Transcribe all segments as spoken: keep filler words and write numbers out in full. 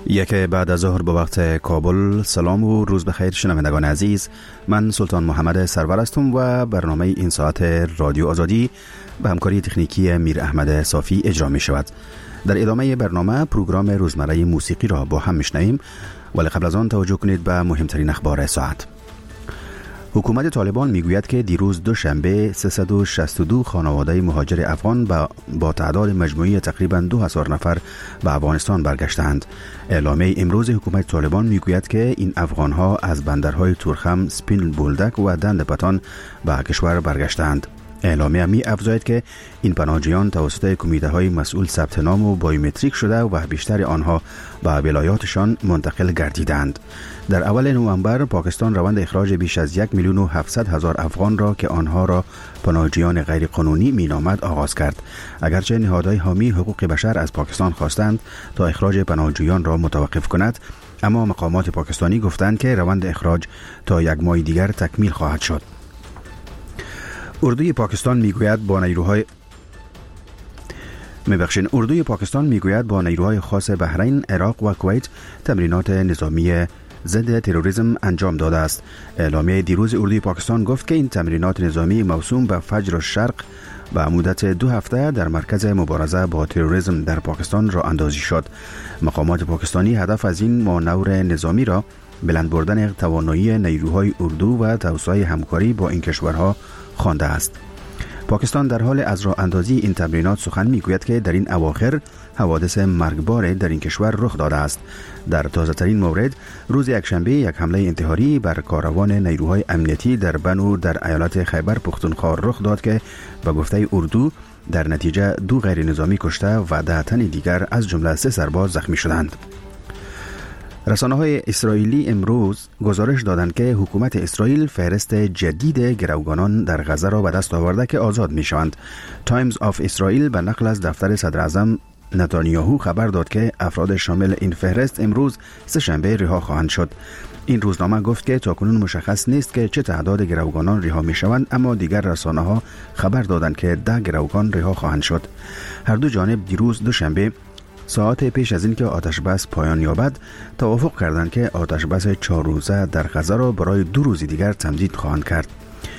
یک بعد از ظهر به وقت کابل. سلام و روز بخیر شنوندگان عزیز، من سلطان محمد سرور هستم و برنامه این ساعت رادیو آزادی به همکاری تکنیکی میر احمد صافی اجرا می شود. در ادامه برنامه پروگرام روزمره موسیقی را با هم میشنویم، ولی قبل از آن توجه کنید به مهمترین اخبار ساعت. حکومت طالبان میگوید که دیروز دوشنبه سیصد و شصت و دو خانواده مهاجر افغان با, با تعداد مجموعی تقریباً دو هزار نفر به افغانستان برگشتند. اعلامیه امروز حکومت طالبان میگوید که این افغانها از بندرهای تورخم، سپین بولدک و دند پتان به کشور برگشتند. اعلامیه می افزاید که این پناهجویان توسط کمیته های مسئول ثبت نام و بایومتریک شده و بیشتر آنها به ولایاتشان منتقل گردیدند. در اول نوامبر پاکستان روند اخراج بیش از یک میلیون و هفتصد هزار افغان را که آنها را پناهجویان غیر قانونی می نامد آغاز کرد، اگرچه نهادهای حامی حقوق بشر از پاکستان خواستند تا اخراج پناهجویان را متوقف کند، اما مقامات پاکستانی گفتند که روند اخراج تا یک ماه دیگر تکمیل خواهد شد. اردوی پاکستان میگوید با نیروهای میبخشین اردوی پاکستان میگوید با نیروهای خاص بحرین، عراق و کویت تمرینات نظامی ضد تروریسم انجام داده است. اعلامیه دیروز اردوی پاکستان گفت که این تمرینات نظامی موسوم به فجر الشرق به مدت دو هفته در مرکز مبارزه با تروریسم در پاکستان راه اندازی شد. مقامات پاکستانی هدف از این مانور نظامی را بلند بردن توانایی نیروهای اردو و توسعه همکاری با این کشورها خوانده است. پاکستان در حال از راه اندازی این تمرینات سخن میگوید که در این اواخر حوادث مرگبار در این کشور رخ داده است. در تازه ترین مورد روز یکشنبه یک حمله انتحاری بر کاروان نیروهای امنیتی در بنو در ایالت خیبر پختونخوا رخ داد که به گفته اردو در نتیجه دو غیر نظامی کشته و ده تن دیگر از جمله سه سرباز زخمی شدند. رسانه‌های اسرائیلی امروز گزارش دادند که حکومت اسرائیل فهرست جدید گروگانان در غزه را به دست آورده که آزاد می‌شوند. تایمز آف اسرائیل به نقل از دفتر صدر اعظم نتانیاهو خبر داد که افراد شامل این فهرست امروز سه‌شنبه رها خواهند شد. این روزنامه گفت که تاکنون مشخص نیست که چه تعداد گروگانان رها می‌شوند، اما دیگر رسانه‌ها خبر دادند که ده گروگان رها خواهند شد. هر دو جانب دیروز دوشنبه ساعت پیش از اینکه آتش بس پایان یابد توافق کردند که آتش بس چهار روزه در غزه را برای دو روز دیگر تمدید خواهند کرد.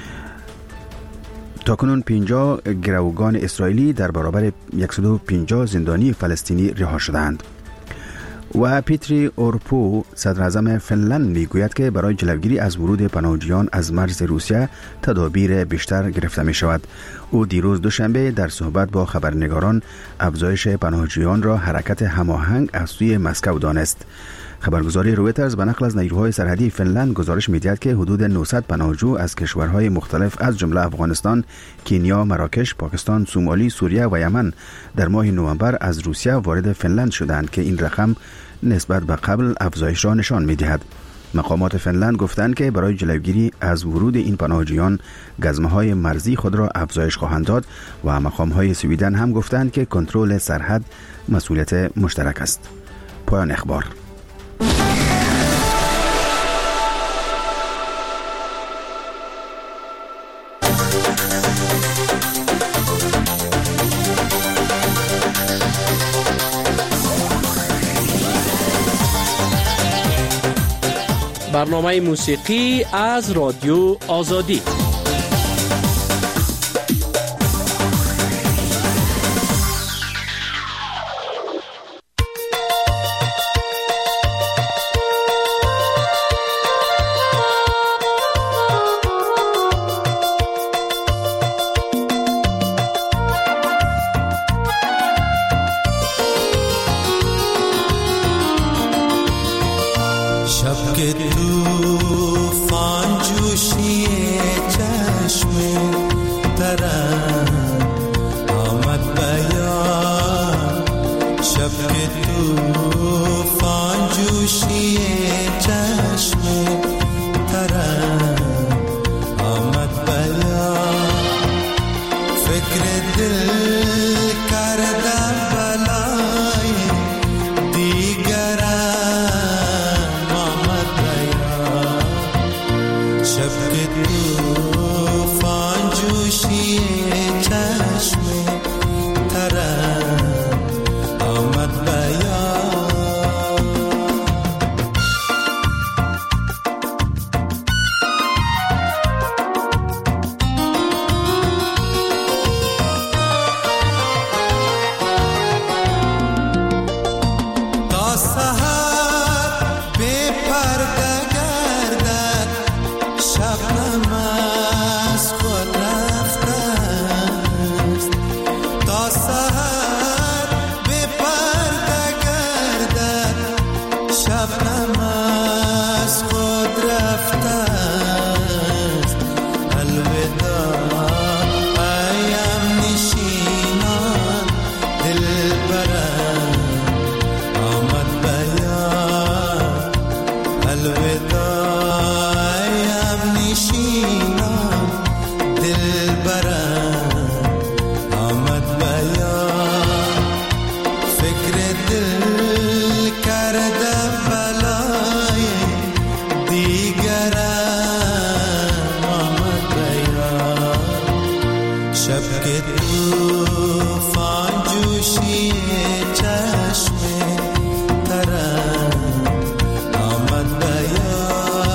تاکنون پنجاه گروگان اسرائیلی در برابر صد و پنجاه زندانی فلسطینی رها شدند. و پیتری اورپو صدر اعظم فنلند میگوید که برای جلوگیری از ورود پناهجویان از مرز روسیه تدابیر بیشتر گرفته می شود. او دیروز دوشنبه در صحبت با خبرنگاران افزایش پناهجویان را حرکت هماهنگ از سوی مسکو دانست. خبرگزاری رویترز به نقل از نیروهای سرحدی فنلند گزارش می‌دهد که حدود نهصد پناهجو از کشورهای مختلف از جمله افغانستان، کنیا، مراکش، پاکستان، سومالی، سوریه و یمن در ماه نوامبر از روسیه وارد فنلند شدند که این رقم نسبت به قبل افزایش را نشان می‌دهد. مقامات فنلند گفتند که برای جلوگیری از ورود این پناهجویان گزمه‌های مرزی خود را افزایش خواهند داد و مقام‌های سویدن هم گفتند که کنترل سرحد مسئولیت مشترک است. پایان اخبار. برنامه موسیقی از رادیو آزادی. آمد بیان که طوفان جوشی چشم ترم آمد بیا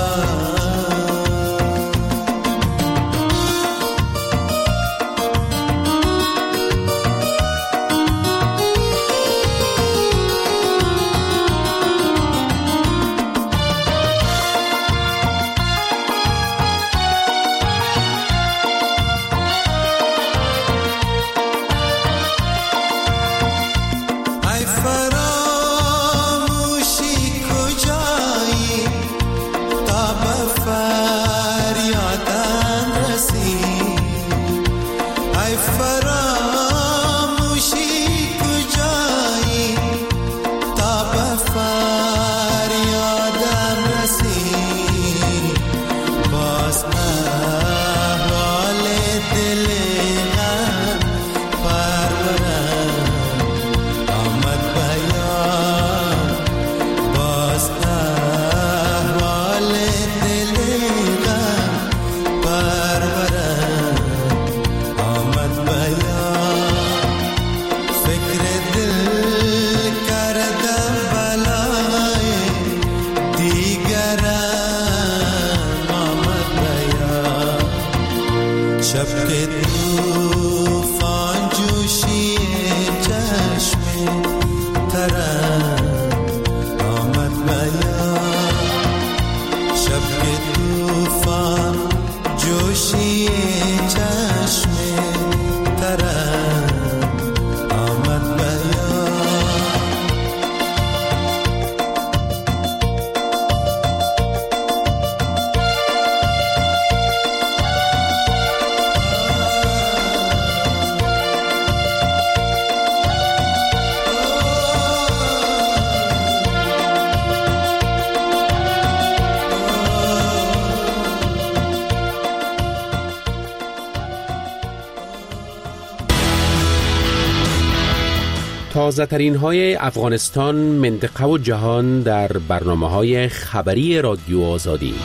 تازه ترین های افغانستان، منطقه و جهان در برنامه های خبری رادیو آزادی.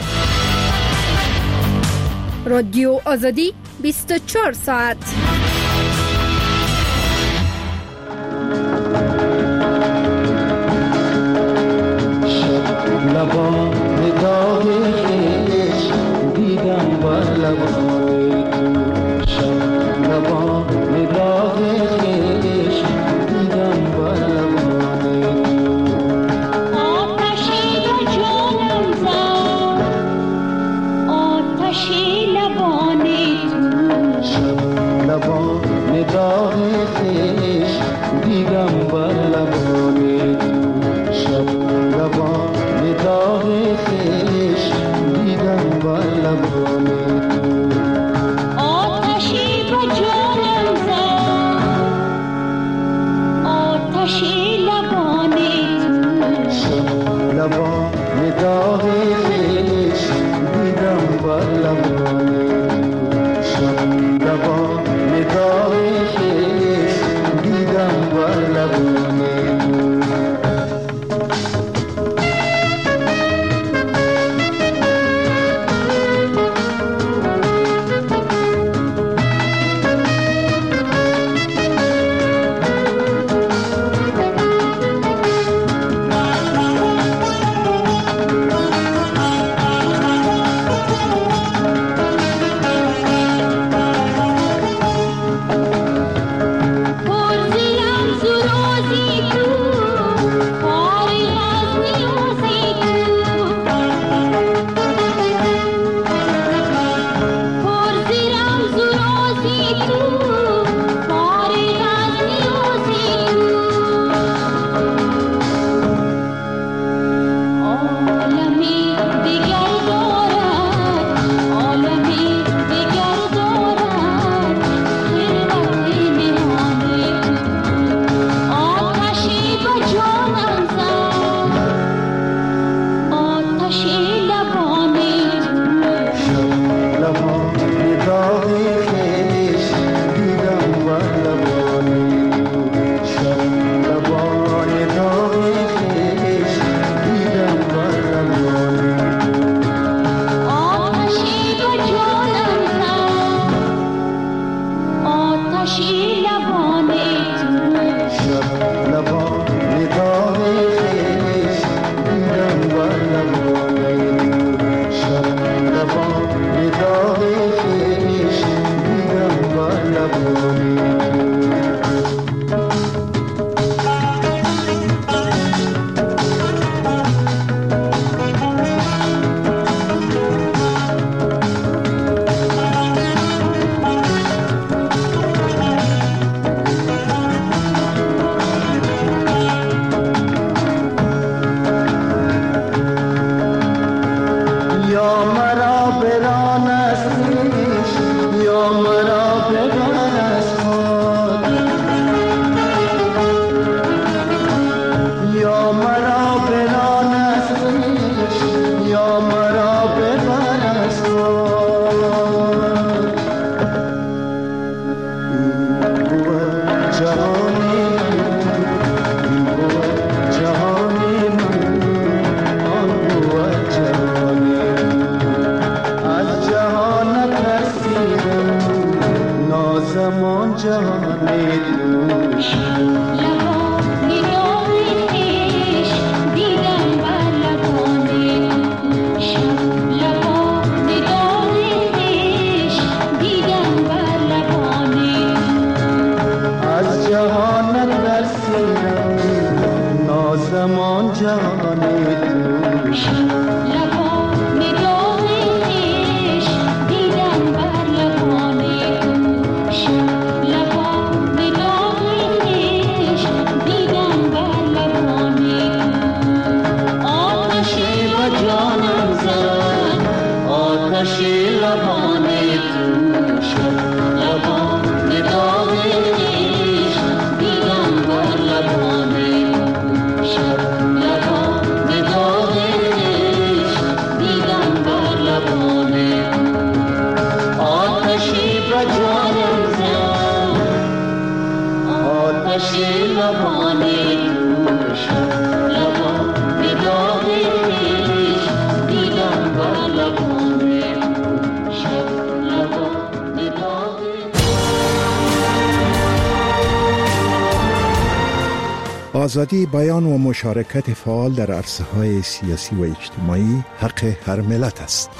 رادیو آزادی بیست و چهار ساعت. لبان نگاه خیش دیدم با لبان تو شب لبان نگاه خیش دیدم با لبان تو آتشی به جانم زد آتشی لبان تو شب لبان آتشی لبان تو شب لبان نگاه خیش دیدم بر لبان تو شب لبان نگاه خیش دیدم بر لبان آزادی بیان و مشارکت فعال در عرصه‌های سیاسی و اجتماعی حق هر ملت است.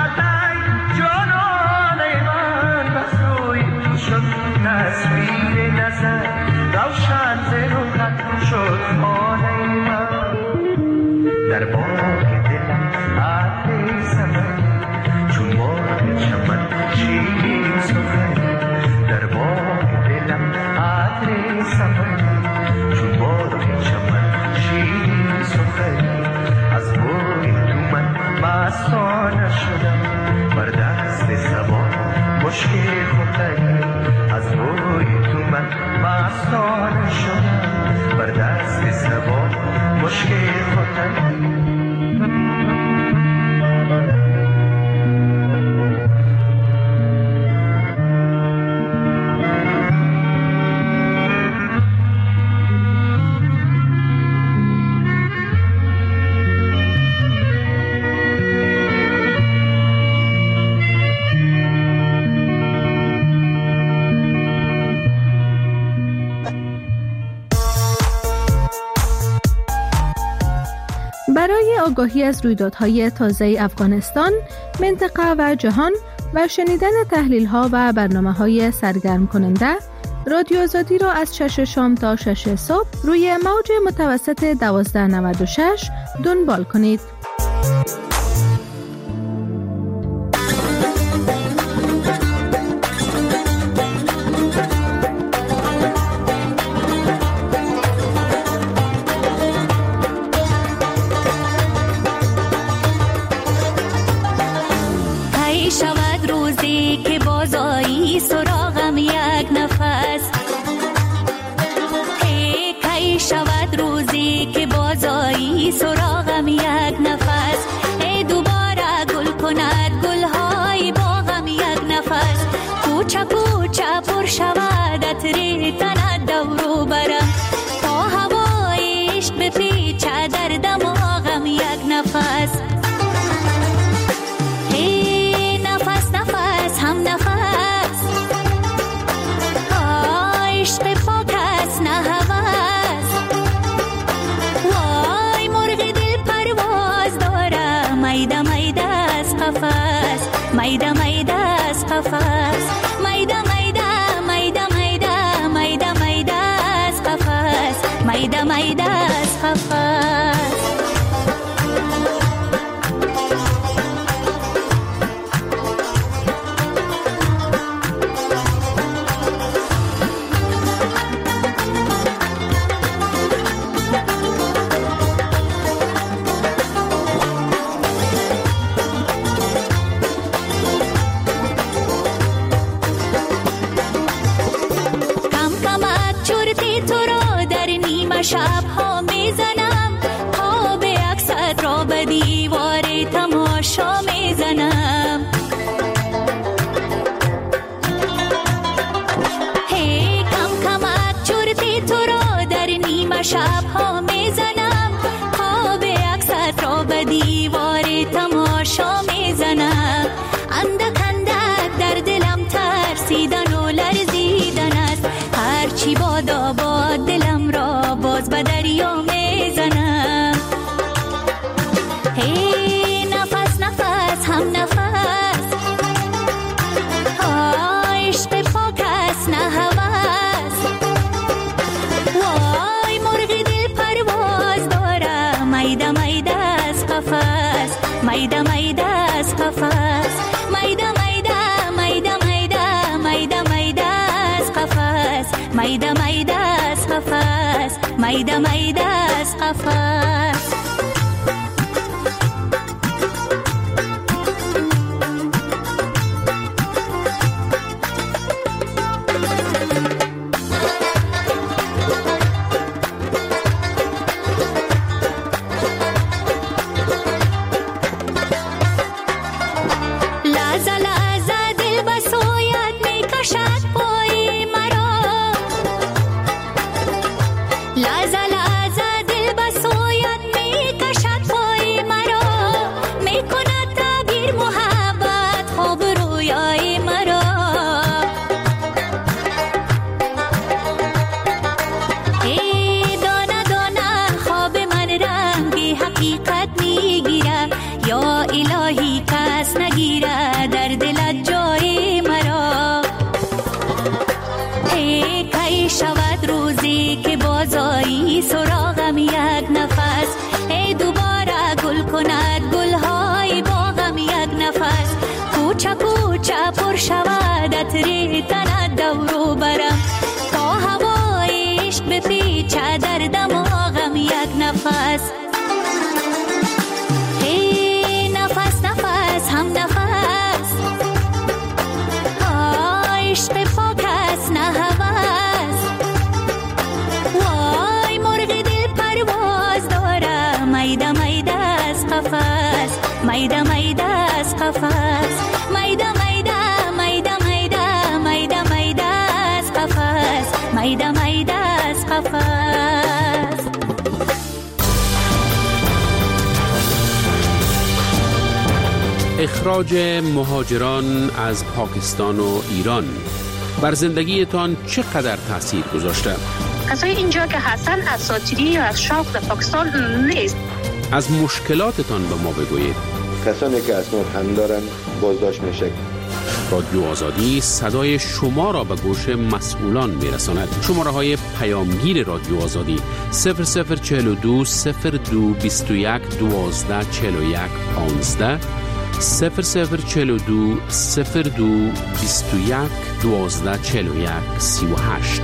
تصویر در باغ دلم عطر سمن چون باغ چمن شیرین سخن در باغ دلم عطر سمن چون باغ چمن شیرین سخن از بوی تو من مستانه شدم بر دست سبا مشکل خوتن از بوی تو من مستانه شدم بر دست سبا مشکل خوتن برای آگاهی از رویدادهای تازه افغانستان، منطقه و جهان و شنیدن تحلیل‌ها و برنامه‌های سرگرم کننده، رادیو آزادی را از شش شام تا شش صبح روی موج متوسط دوازده نود و شش دنبال کنید. شود روزی که بازایی سراغم یک نفس کی کی شود روزی که بازایی سراغم یک نفس ای دوباره گل کند گلهای باغم یک نفس کوچه کوچه پر شود عطر تنت دورو برم تا هوای عشق بپیچه در دماغم یک نفس هم نفس عشق پاک است نه هوس وای مرغ دل پرواز داره میده میده از قفس میده میده از قفس میده میده میده میده میده میده از قفس میده میده از قفس شب ها میزنم خواب اکثر را به دیوار تماشا میزنم هی کم کمک چرتی تو را در نیمه شب ها میزنم خواب اکثر را به دیوار تماشا میزنم اندک اندک در دلم ترسیدن و لرزیدن است هرچی بادا باد دلم را باز به دریا میزنم هی نفس نفس هم نفس عشق پاک است نه هوس وای مرغ دل پرواز داره میده میده از قفس میده میده از قفس میده میده میده میده میده میده از قفس میده میده از قفس میده میده از قفس شود روزی که بازایی سراغم یک نفس ای دوباره عطر تنت دورو برم تا هوای عشق بپیچه در دماغم یک نفس. هی نفس نفس هم نفس، عشق پاک است نه هوس. وای مرغ دل پرواز داره، میده میده از قفس، میده میده از قفس، میده میده میده میده میده میده از قفس، میده میده از قفس. اخراج مهاجران از پاکستان و ایران بر زندگیتان چقدر تأثیر گذاشته؟ کسای اینجا که هستن اساطیری یا از شوق به پاکستان نیست. از مشکلاتتان به ما بگویید. کسانی که اسناد هم دارن بازداشت میشه. رادیو آزادی صدای شما را به گوش مسئولان میرساند. شماره های پیامگیر رادیو آزادی صفر صفر چهل و دو صفر دو بیست و یک دوازده چهل و یک پانزده، صفر صفر چهل و دو صفر دو بیست و یک دوازده چهل و یک سی و هشت.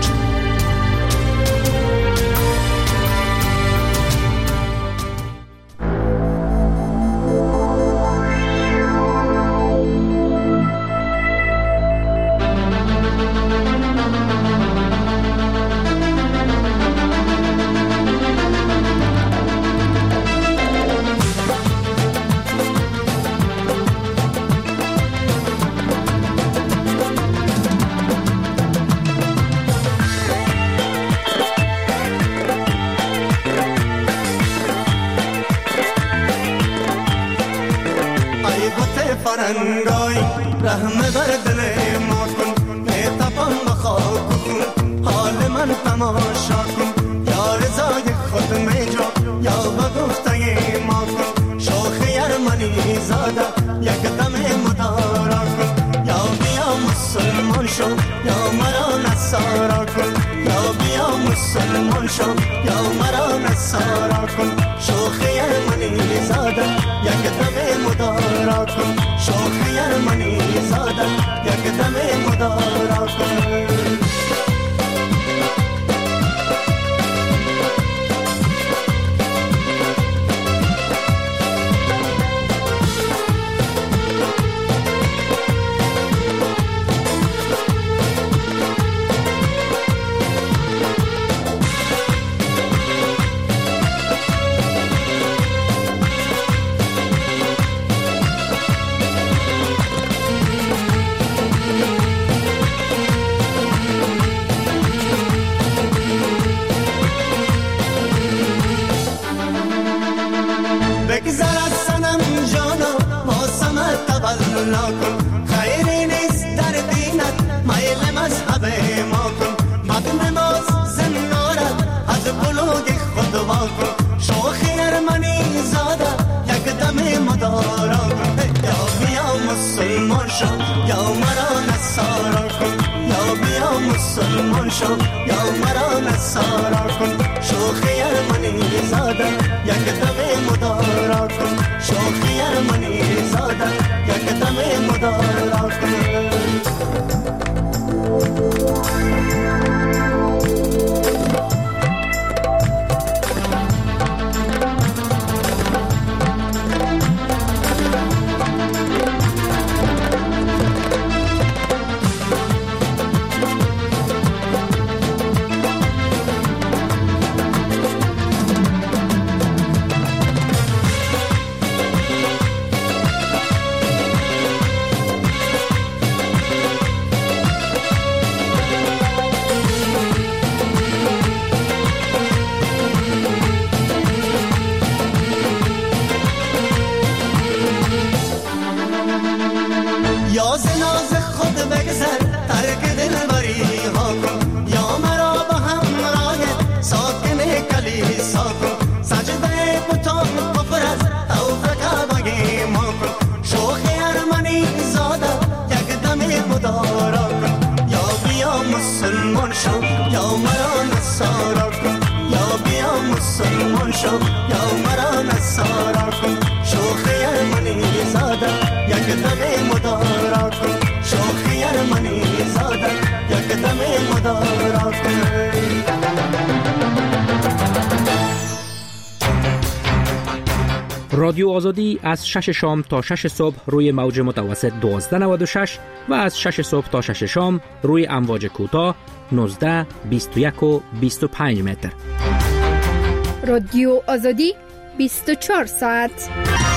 فرنگای رحم بر دل ما کن، نتپان بخواه کن حال من تماشا کن. یا رضای خود میجا یا بگفته ما کن، شوخ یرمنی زاده یک دم مدارا کن. یا بیا مسلمان شو یا مرا نصارا کن، یا بیا مسلمان شو یا مرا نصارا کن. شوخ یرمنی زاده یک دم مدارا کن، شوخ یرمنی زاده یک دم مدارا کن. بگذر از سنم جانا واسمت تبلا کن، خیری نیست در دینت میل مذهب ما کن. مد نماز زنارت از بلوگ خود وا کن، شوخ یرمنی زاده یک دم مدارا کن. یا بیا مسلمان شو یا مرا نصارا کن، یا بیا مسلمان شو یا مرا نصارا کن. شوخ یرمنی زاده یک دم مدارا کن، شوخ یرمنی زاده یک دم مدارا کن. رادیو آزادی از شش شام تا شش صبح روی موج متوسط دوازده نود و شش و از شش صبح تا شش شام روی امواج کوتاه نوزده، بیست و یک و بیست و پنج متر. رادیو آزادی بیست و چهار ساعت.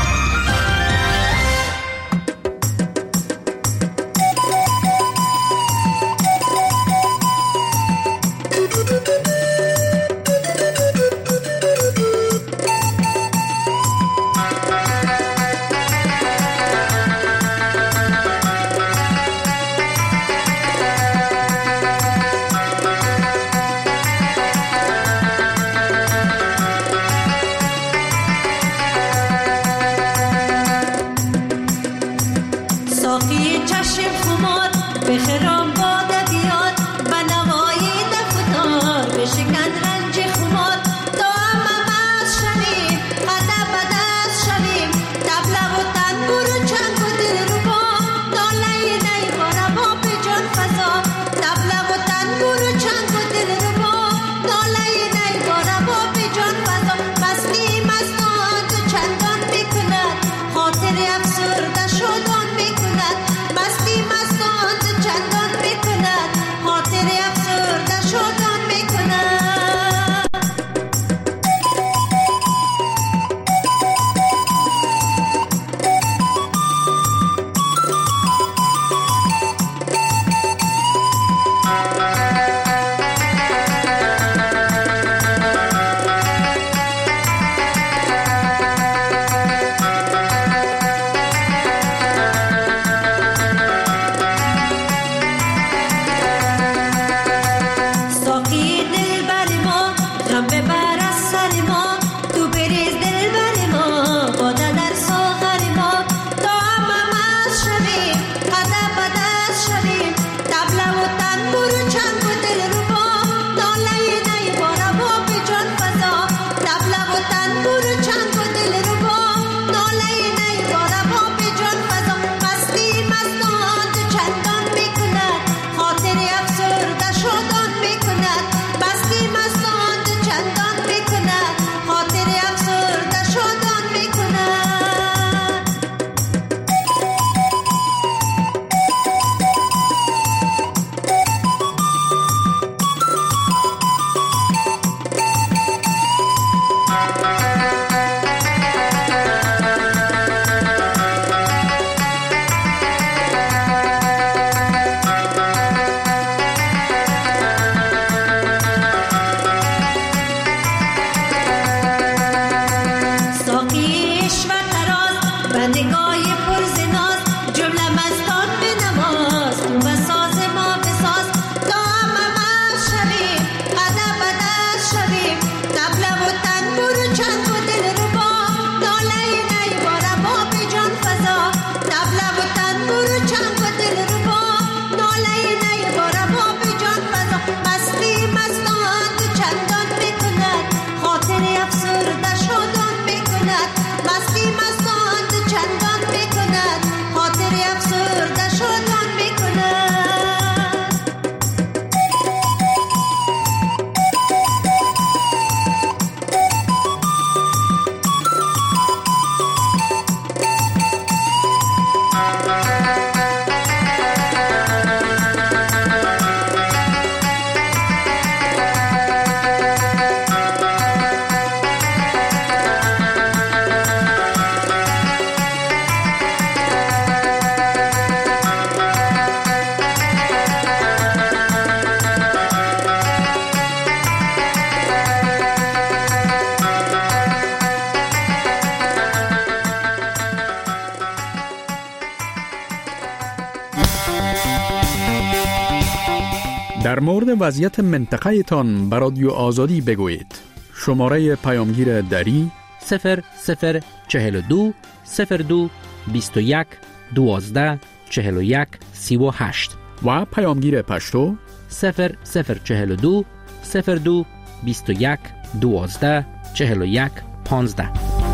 در مورد وضعیت منطقه تان بر رادیو آزادی بگویید. شماره پیامگیر دری صفر صفر چهل و دو صفر دو بیست و یک دوازده چهل و یک سی و هشت و پیامگیر پشتو صفر صفر چهل و دو صفر دو بیست و یک دوازده چهل و یک پانزده.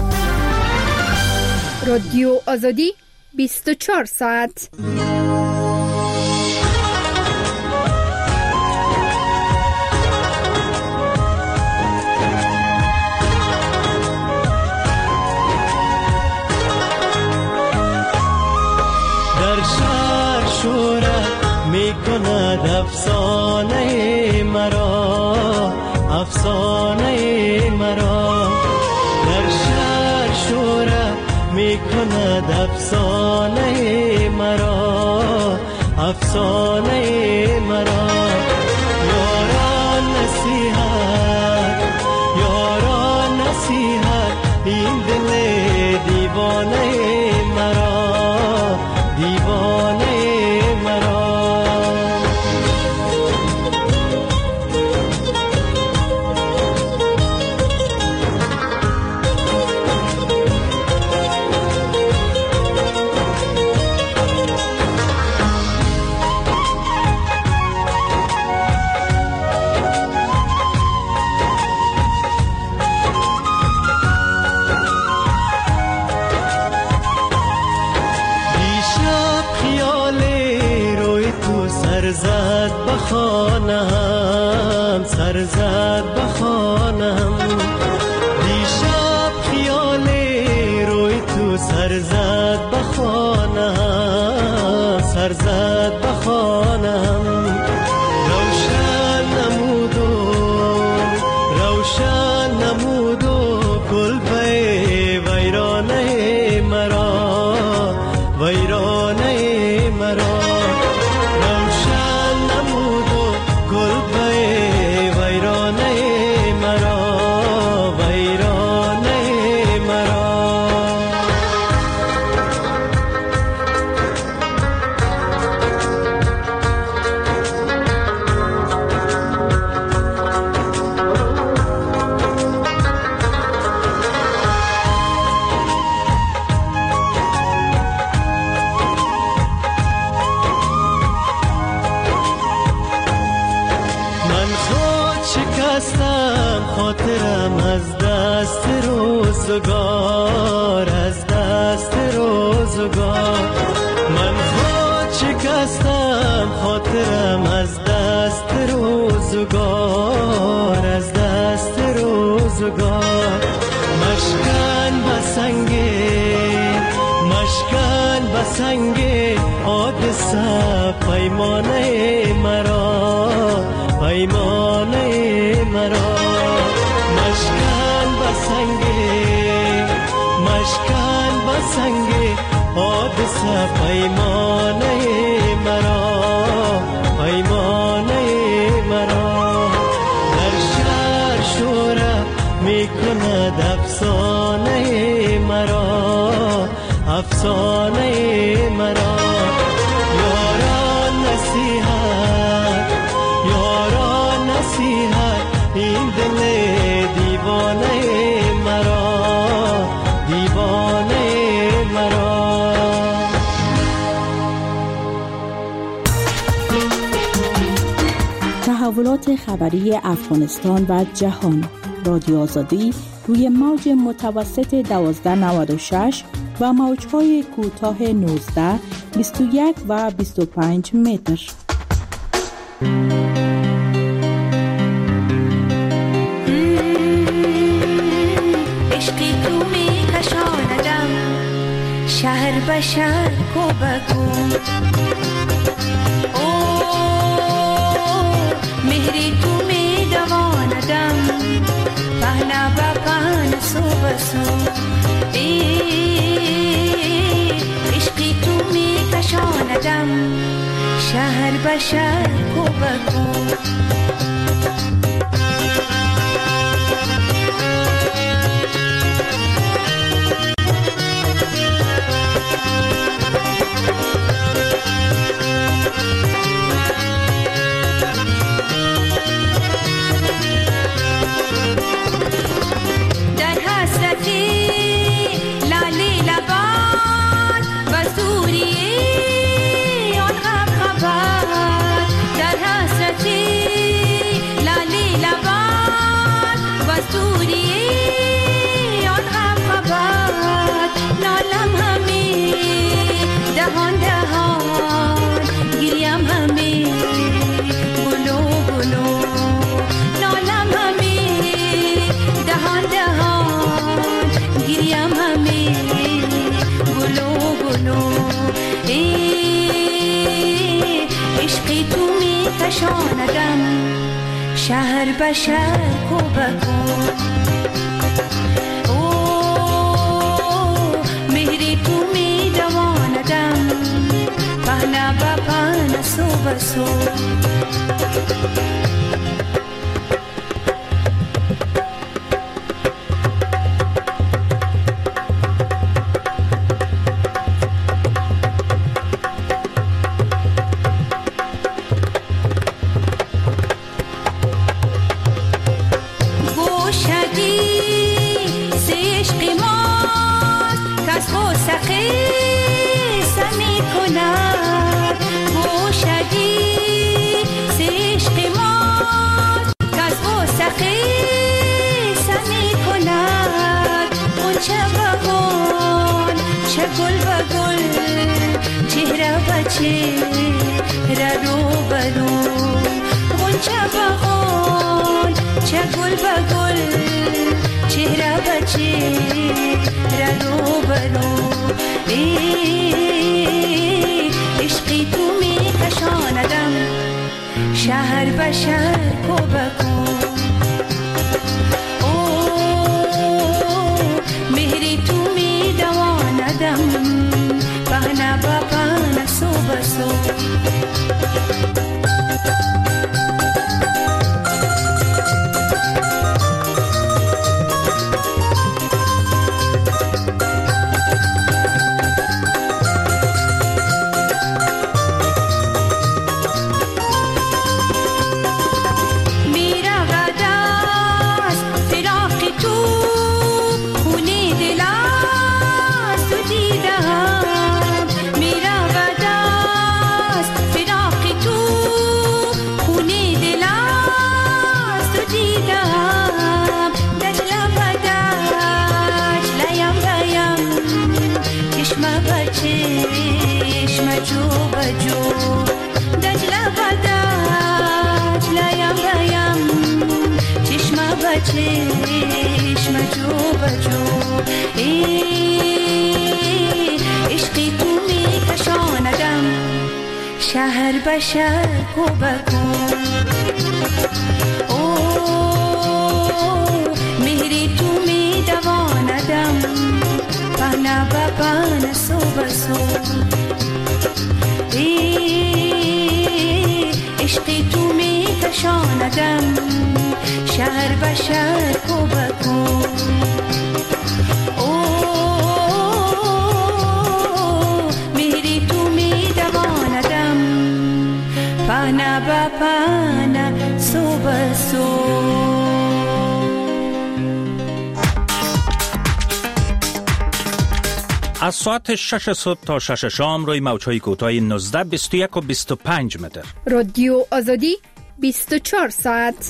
رادیو آزادی بیست و چهار ساعت. می کند افسانه مرا، افسانه مرا. در شهر شوره می کند افسانه مرا، افسانه مرا. یاران نصیحت، یاران نصیحت، این دل دیوانه مرا، دیوانه مرا. سرزد بخانم، سرزد بخانم. دیشب خیال روی تو سرزد بخانم، سرزد بخانم. روشن نمودو، روشن نمودو گل به ویرانه مرا، ویرانه مرا. خاطرم از دست روزگار، از دست روزگار. من خود شکستم خاطرم از دست روزگار، از دست روزگار. مشکن بسنگه، مشکن بسنگه حادثه پیمانه مرا، پیمانه مرا. مشکن بسنگه، مشکن بسنگه حادثه پیمانه مرا، پیمانه مرا. در شهر شوره می کند افسانه مرا، افسانه مرا. یاران نصیحت، یاران نصیحت، این دل دیوانه مرا، دیوانه مرا. تحولات خبری افغانستان و جهان. رادیو آزادی روی موج متوسط دوازده نود و شش و موج‌های کوتاه نوزده، بیست و یک و بیست و پنج متر. عشقی تو می کشاندم شهر به شهر، کو به کو. او مهری تو می دواندم پهنا به پهن، سو به سو. عشقی تو می کشاندم شهر به شهر، کو به کو. در حسرتی کشاندم شهر به شهر کو بکن او مهری تو می دواندم پهنا با پهنا سو بسو شهر به شهر کو بکن او مهری تو می دواندم پهنا با پهنا سو بسو چشم جو بجو عشقی تو می کشاندم شهر به شهر کو بکن او مهری تو می دواندم پهنا با پهنا سو بسو عشقی تو می کشاندم شهر به شهر کو بکن او مهری تو می دواندم پهنا با پهنا سو بسو از ساعت شش صبح تا شش شام روی موج‌های کوتاه نوزده، بیست و یک و بیست و پنج متر. رادیو آزادی بیست و چهار ساعت.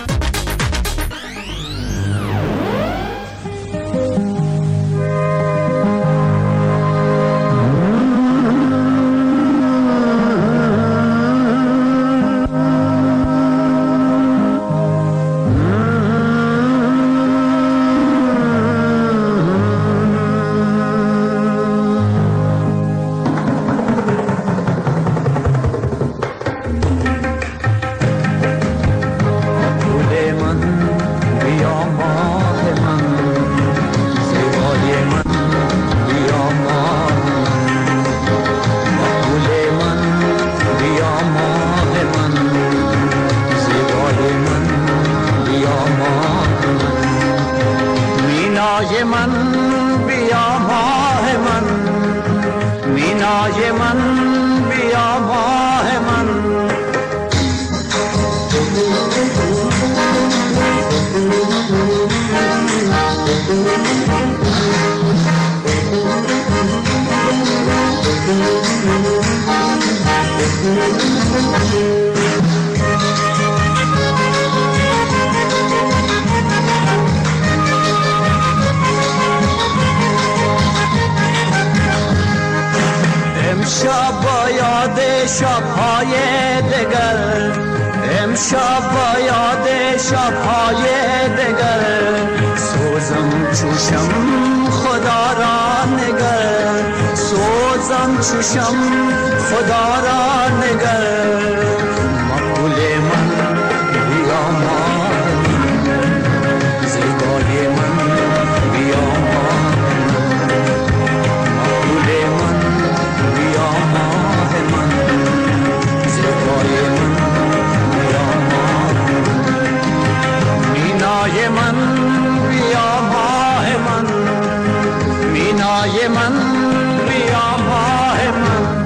امشب با یاد شب‌های دگر، امشب با یاد شب‌های دگر، سوزم چوشم خدا را نگر، سوزم چوشم خدا را نگر. مقبول بیا ماه من.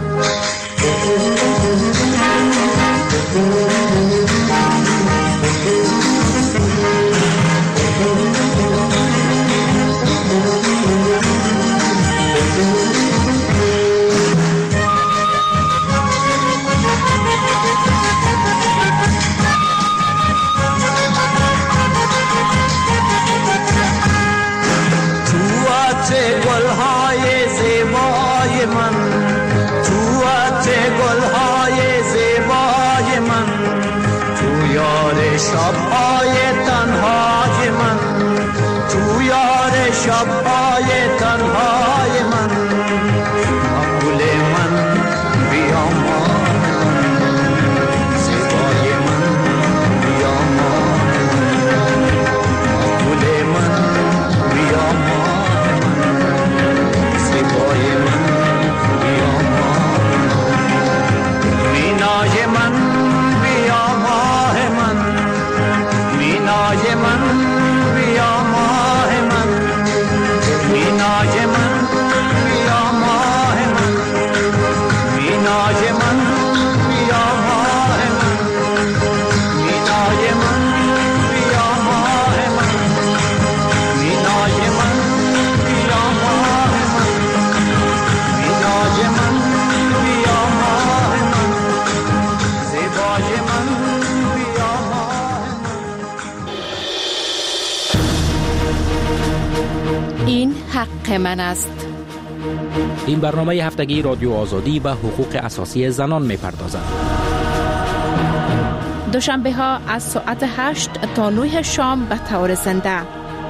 شب‌های تنهای من، تو یار شب‌های تنهای من، مقبول من بیا ماه من، زیبای من بیا ماه من، مقبول من بیا ماه من، زیبای من بیا ماه من، مینای من بیا ماه من، مینای من بیا ماه من، مینای من بیا ماه من، مینای من بیا ماه من، مینای من بیا ماه من، مینای من بیا ماه من، مینای من بیا ماه من، زیبای من بیا ماه من. این حق من است. این برنامه هفتگی رادیو آزادی و حقوق اساسی زنان می‌پردازد. دوشنبه ها از ساعت هشت تا نه شام به طور زنده.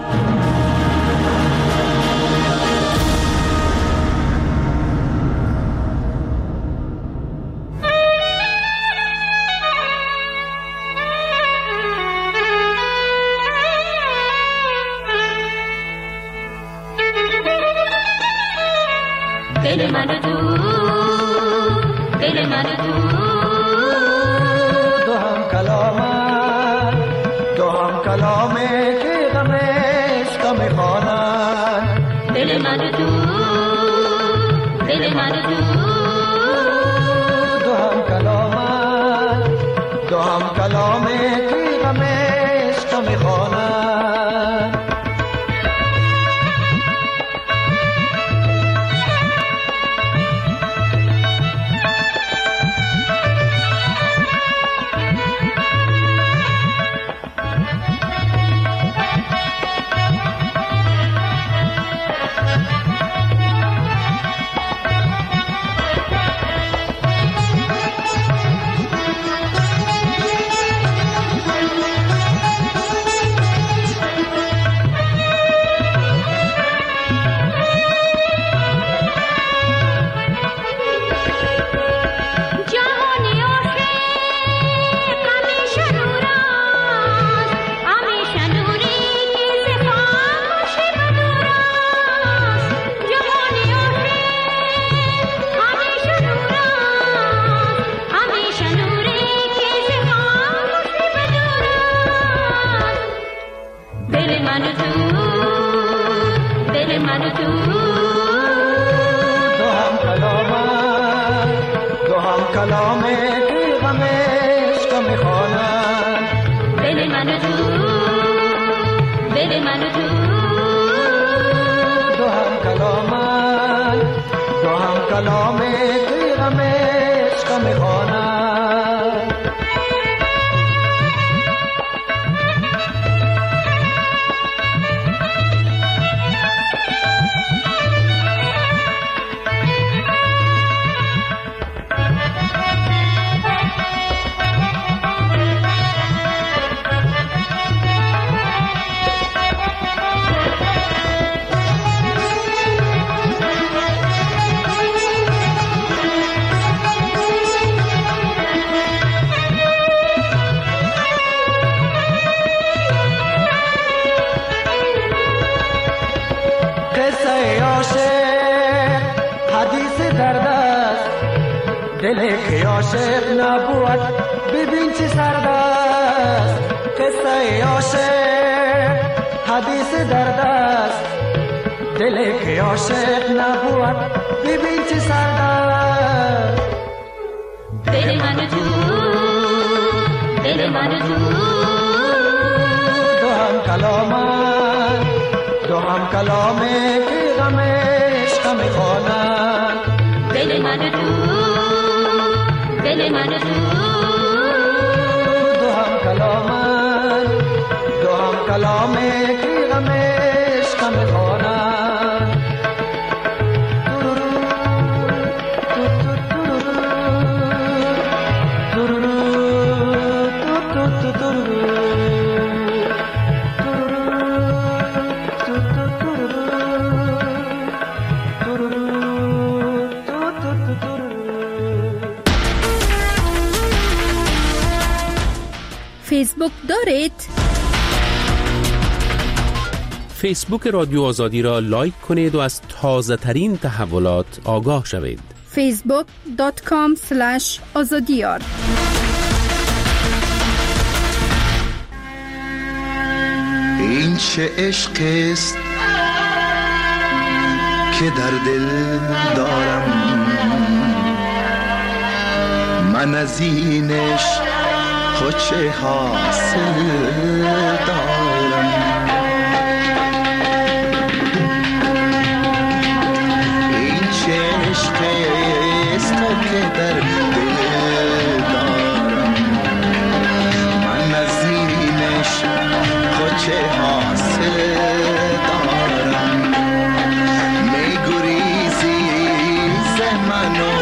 دل من تو، دل من تو، دو هم کلامه، دو هم کلامه که غم عشق میخوانند. دل من تو، دل من تو، دو هم کلامه، دو هم کلامه که غم عشق میخوانند. دل که عاشق نبود ببین چه سرد است. قصه عاشق حدیث درد است. دل که عاشق نبود ببین چه سردار دل من تو دل من تو دو هم کلامن دو هم کلامه که غم عشق میخوانن دل من تو دل من تو دو هم کلامن دو هم کلامه که غم عشق میخوانن فیسبوک دارید؟ فیسبوک رادیو آزادی را لایک کنید و از تازه ترین تحولات آگاه شوید. فیسبوک دات کام اسلش آزادیار. این چه عشق است که در دل دارم من از اینش خود چه حاصل دارم این چه عشق است که در دل دارم من از اینش خود چه حاصل دارم می گریزی ز منو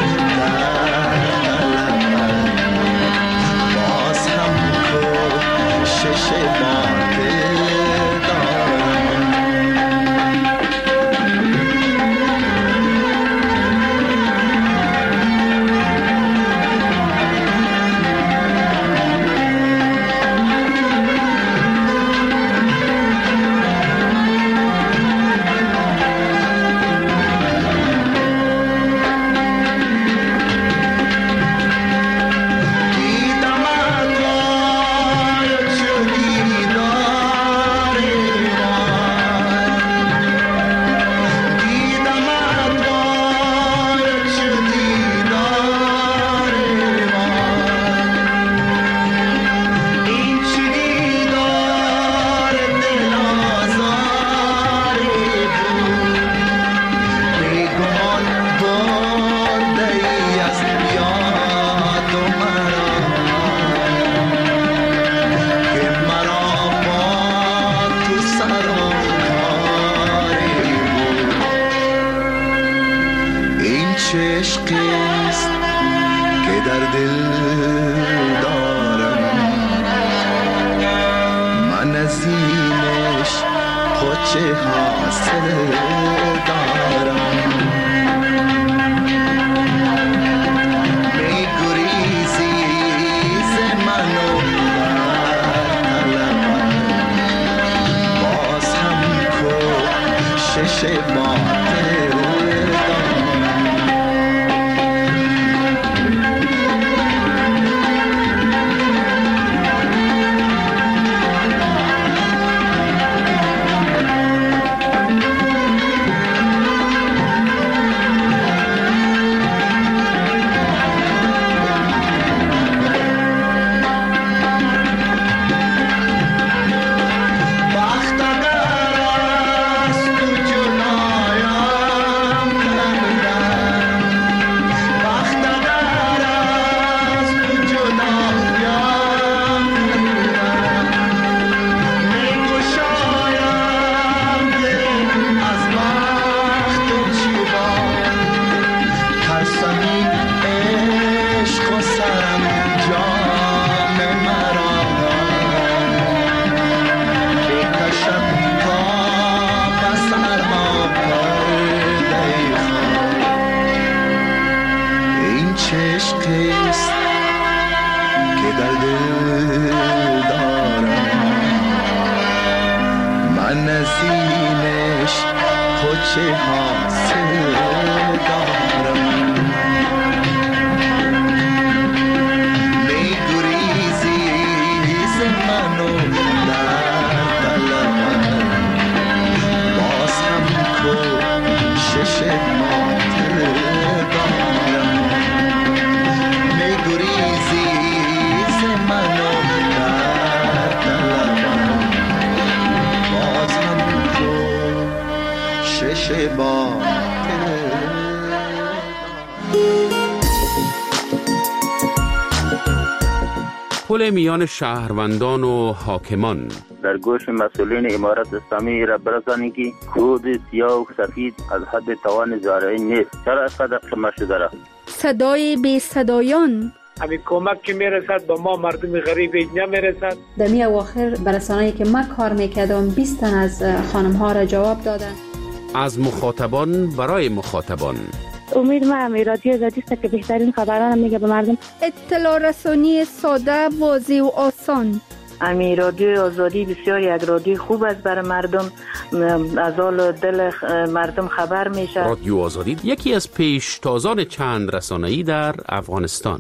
منو در طلبم باز هم کو پل میان شهروندان و حاکمان. در گوش مسئولین امارت اسلامی را برسانید که کود سیاه و سفید از حد توان زارعی نیست. چرا از قدر شما شده را؟ صدای بی صدایان. همین کمک که میرسد با ما مردم غریب نمیرسد. در می اواخر برسانه‌ای که من کار میکردم بیست تن از خانم ها را جواب دادن. از مخاطبان برای مخاطبان. امید ما رادیو آزادی است که بهترین خبران میگه به مردم. اطلاع رسانی ساده، واضح و آسان. امی رادیو آزادی بسیار یک رادیو خوب است برای مردم، از حال دل مردم خبر میشه. رادیو آزادی یکی از پیشتازان چند رسانه‌ای در افغانستان.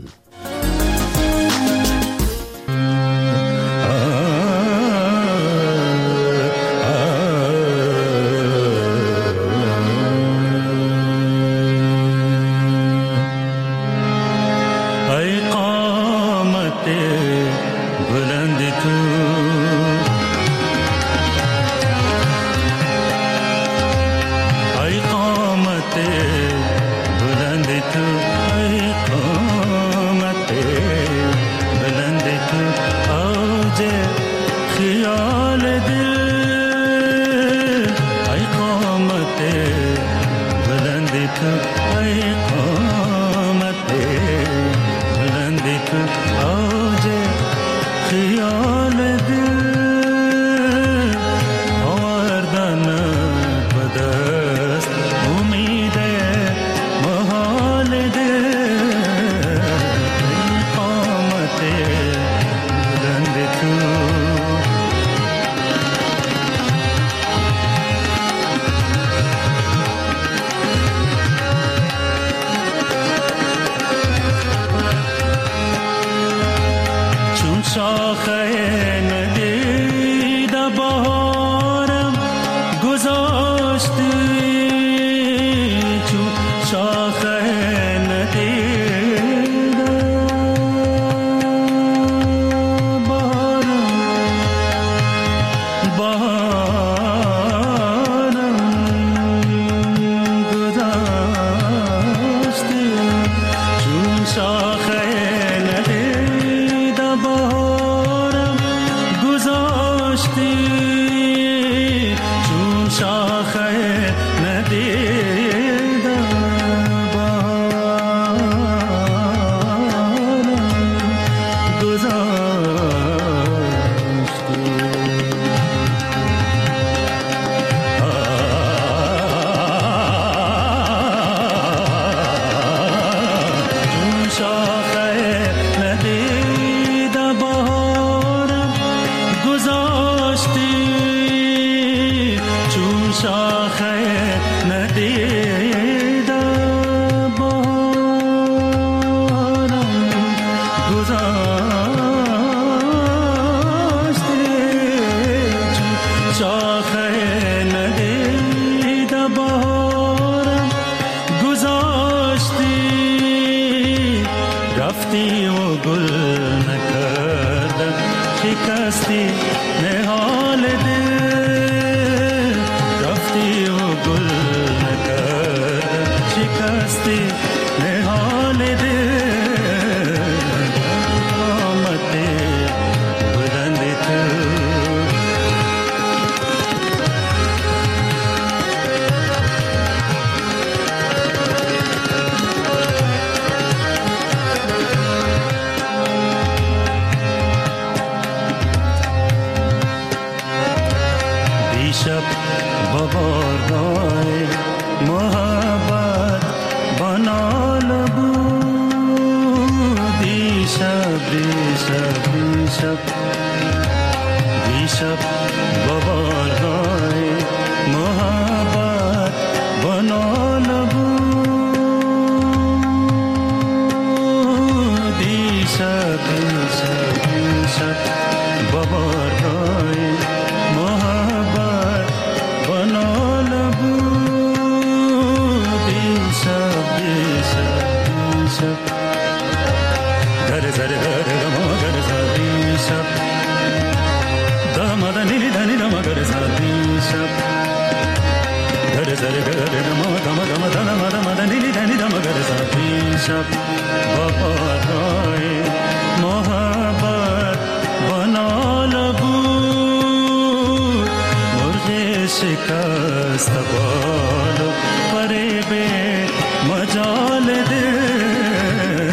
شب با بارهای محبت مجال دل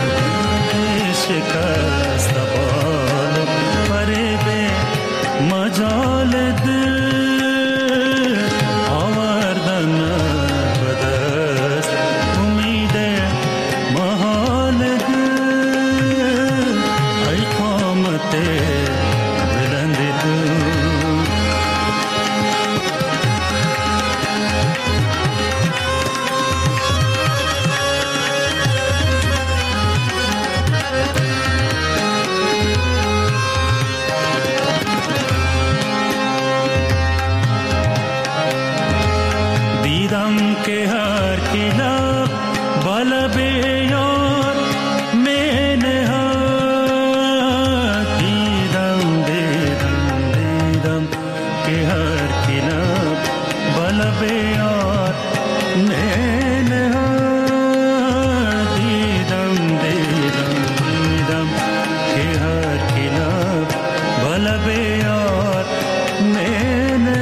شکست بال فریب مجال دل آوردن بدست امید محال دل ای قامت بلند دل के हर किला बलबे यार मैंने दीदम दीदम दीदम के हर किला बलबे यार मैंने दीदम दीदम दीदम के हर किला बलबे यार मैंने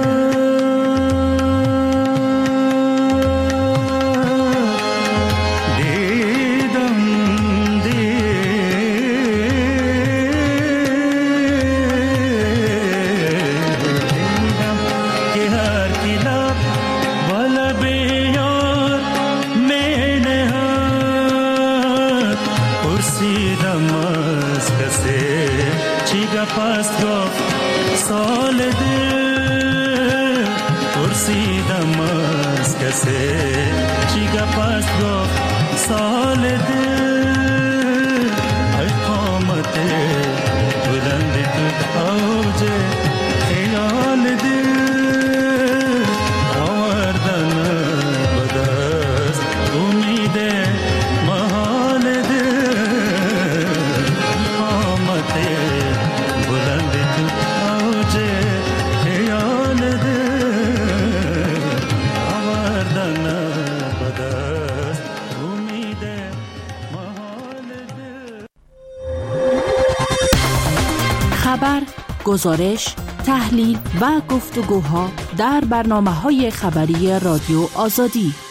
چیگا پس گفت سال دل ای قامت بلند تو اوج خیال دل آوردن بدست امید محال دل قامت بلند تو اوج خیال دل خبر، گزارش، تحلیل و گفتگوها در برنامه‌های خبری رادیو آزادی.